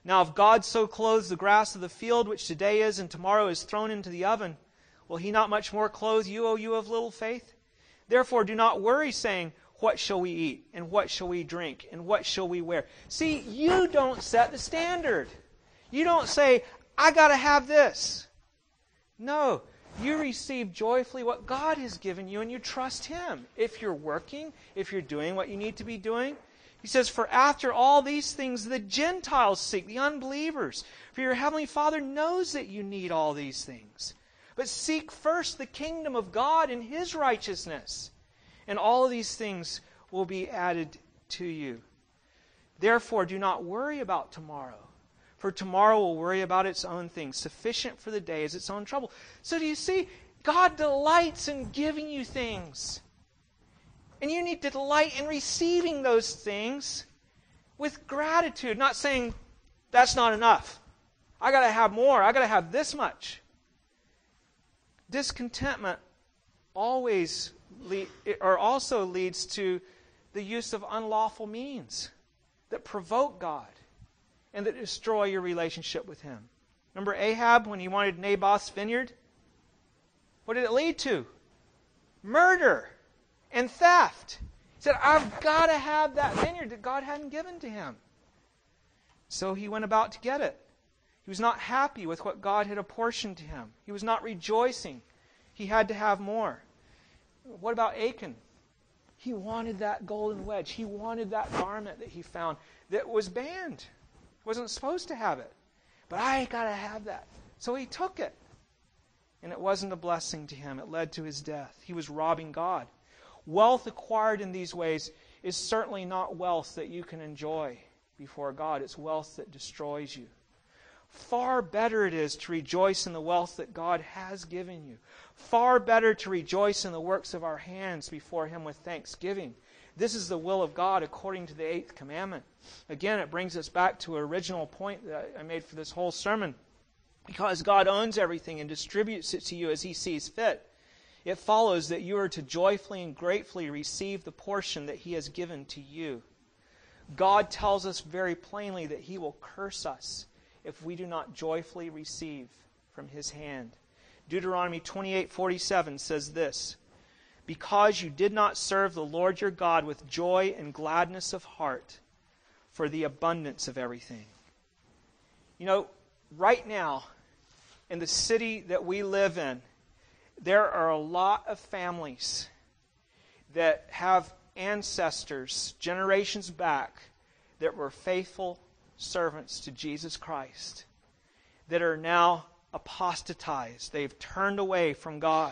Now if God so clothes the grass of the field, which today is and tomorrow is thrown into the oven, will He not much more clothe you, O you of little faith? Therefore do not worry, saying, what shall we eat? And what shall we drink? And what shall we wear? See, you don't set the standard. You don't say, I got to have this. No, you receive joyfully what God has given you and you trust Him. If you're working, if you're doing what you need to be doing. He says, for after all these things the Gentiles seek, the unbelievers. For your Heavenly Father knows that you need all these things. But seek first the kingdom of God and His righteousness, and all of these things will be added to you. Therefore, do not worry about tomorrow, for tomorrow will worry about its own things. Sufficient for the day is its own trouble. So do you see? God delights in giving you things. And you need to delight in receiving those things with gratitude, not saying, that's not enough. I got to have more. I got to have this much. Discontentment also leads to the use of unlawful means that provoke God and that destroy your relationship with Him. Remember Ahab when he wanted Naboth's vineyard? What did it lead to? Murder and theft. He said, I've got to have that vineyard that God hadn't given to him. So he went about to get it. He was not happy with what God had apportioned to him. He was not rejoicing. He had to have more. What about Achan? He wanted that golden wedge. He wanted that garment that he found that was banned. He wasn't supposed to have it. But I got to have that. So he took it. And it wasn't a blessing to him. It led to his death. He was robbing God. Wealth acquired in these ways is certainly not wealth that you can enjoy before God. It's wealth that destroys you. Far better it is to rejoice in the wealth that God has given you. Far better to rejoice in the works of our hands before Him with thanksgiving. This is the will of God according to the 8th commandment. Again, it brings us back to an original point that I made for this whole sermon. Because God owns everything and distributes it to you as He sees fit, it follows that you are to joyfully and gratefully receive the portion that He has given to you. God tells us very plainly that He will curse us if we do not joyfully receive from His hand. Deuteronomy 28:47 says this, because you did not serve the Lord your God with joy and gladness of heart for the abundance of everything. You know, right now, in the city that we live in, there are a lot of families that have ancestors, generations back, that were faithful servants to Jesus Christ, that are now apostatized. They've turned away from God.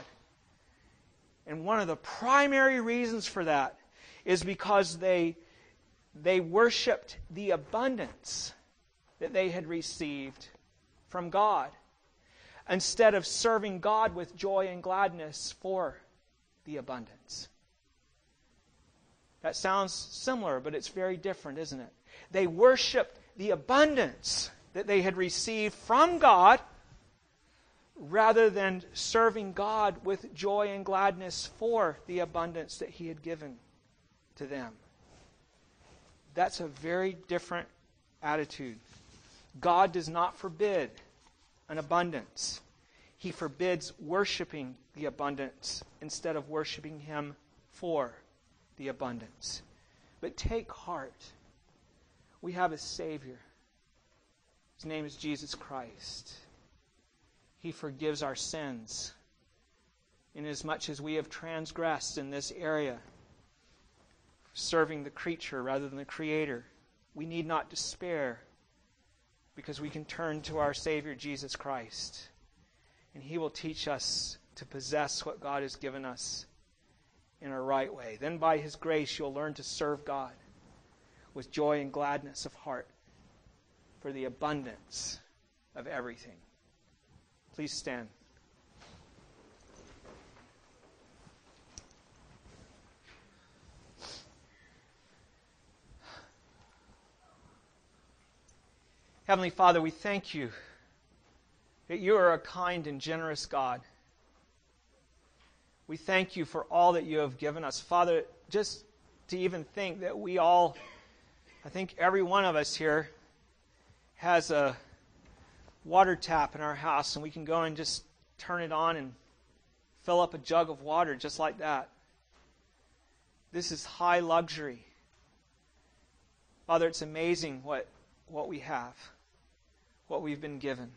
And one of the primary reasons for that is because they worshipped the abundance that they had received from God, instead of serving God with joy and gladness for the abundance. That sounds similar, but it's very different, isn't it? They worshiped the abundance that they had received from God rather than serving God with joy and gladness for the abundance that He had given to them. That's a very different attitude. God does not forbid an abundance. He forbids worshiping the abundance instead of worshiping Him for the abundance. But take heart. We have a Savior. His name is Jesus Christ. He forgives our sins. Inasmuch as we have transgressed in this area, serving the creature rather than the Creator, we need not despair, because we can turn to our Savior, Jesus Christ, and He will teach us to possess what God has given us in a right way. Then by His grace, you'll learn to serve God with joy and gladness of heart for the abundance of everything. Please stand. Heavenly Father, we thank You that You are a kind and generous God. We thank You for all that You have given us. Father, just to even think that we all, I think every one of us here, has a water tap in our house, and we can go and just turn it on and fill up a jug of water just like that. This is high luxury. Father, it's amazing what we have, what we've been given.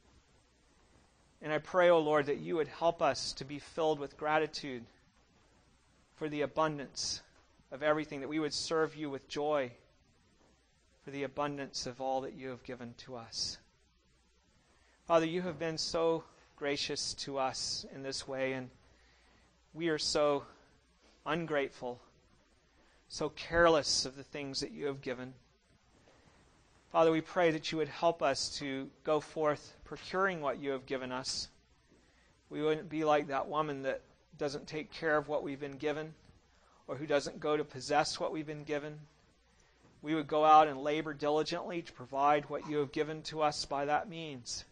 And I pray, O Lord, that you would help us to be filled with gratitude for the abundance of everything, that we would serve you with joy for the abundance of all that you have given to us. Father, you have been so gracious to us in this way, and we are so ungrateful, so careless of the things that you have given. Father, we pray that you would help us to go forth procuring what you have given us. We wouldn't be like that woman that doesn't take care of what we've been given, or who doesn't go to possess what we've been given. We would go out and labor diligently to provide what you have given to us by that means.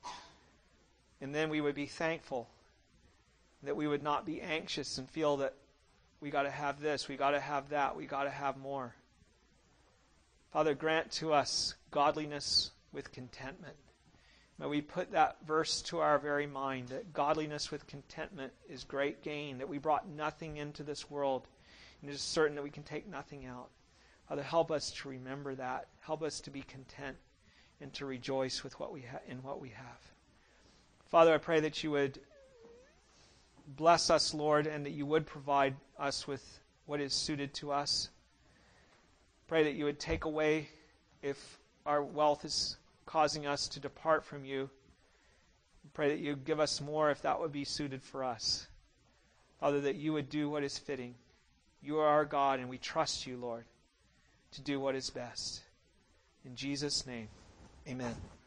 And then we would be thankful, that we would not be anxious and feel that we got to have this, we got to have that, we got to have more. Father, grant to us godliness with contentment. May we put that verse to our very mind, that godliness with contentment is great gain, that we brought nothing into this world, and it is certain that we can take nothing out. Father, help us to remember that. Help us to be content and to rejoice with what we in what we have. Father, I pray that you would bless us, Lord, and that you would provide us with what is suited to us. Pray that you would take away if our wealth is causing us to depart from you. Pray that you would give us more if that would be suited for us. Father, that you would do what is fitting. You are our God, and we trust you, Lord, to do what is best. In Jesus' name, amen.